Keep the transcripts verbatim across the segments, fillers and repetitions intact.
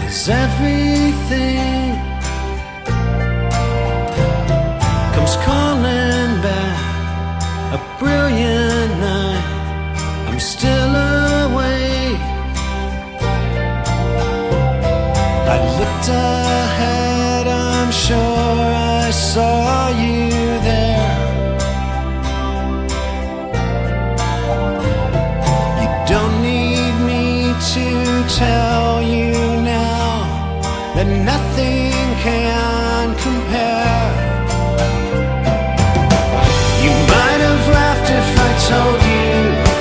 'cause everything comes calling back. A brilliant night, I'm still awake. I looked ahead, I'm sure I saw you there. You don't need me to tell you now that nothing can compare. You might have laughed if I told you.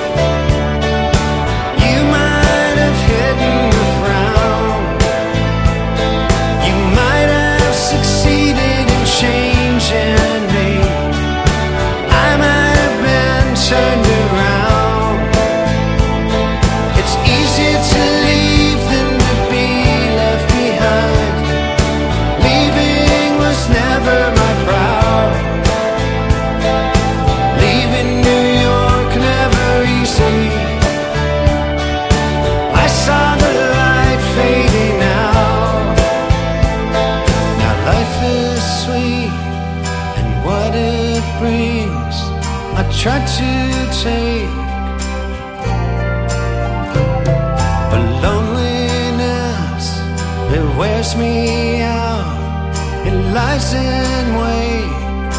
You might have hidden a frown. You might have succeeded in changing me. I might have been turned around. It's easier to leave than to be left behind. Leaving was never my proud. Leaving New York never easy. I saw the light fading out. Now life is sweet and what it brings I try to take. But loneliness, it wears me out. It lies in wait.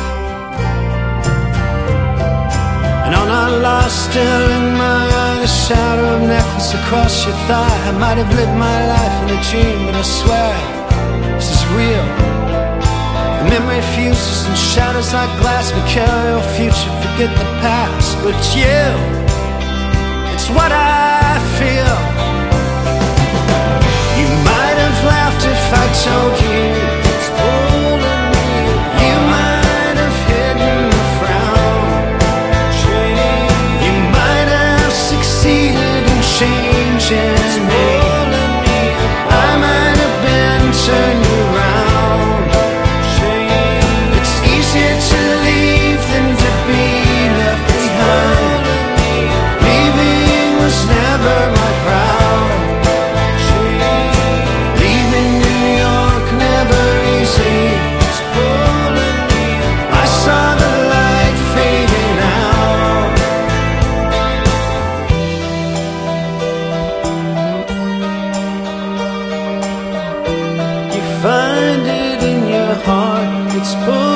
And on our lost, still in mind, a shadow of necklace across your thigh. I might have lived my life in a dream, but I swear this is real. The memory fuses and shatters like glass. We carry your future, forget the past. But you, it's what I feel. You might have laughed if I told you it's pulling me. You might have hidden a frown. You might have succeeded in changing me. I might have been turned around. It's easier to leave than to be left behind. Leaving was never my proud. Leaving New York never easy. I saw the light fading out. You find it in your heart, it's